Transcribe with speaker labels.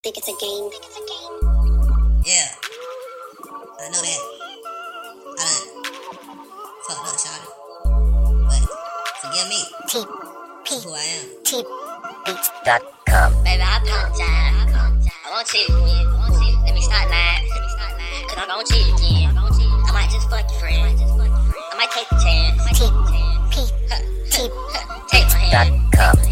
Speaker 1: Think it's a game.
Speaker 2: Yeah, I know that. I done fucked up, shawty. But forgive me. Who I am.
Speaker 3: TPbeats.com.
Speaker 1: Baby, I apologize. I won't cheat again. Let me start lying. Cause I'm gon' cheat again. I might just fuck your friend. I might take the chance. Take my hand.
Speaker 3: TPbeats.com.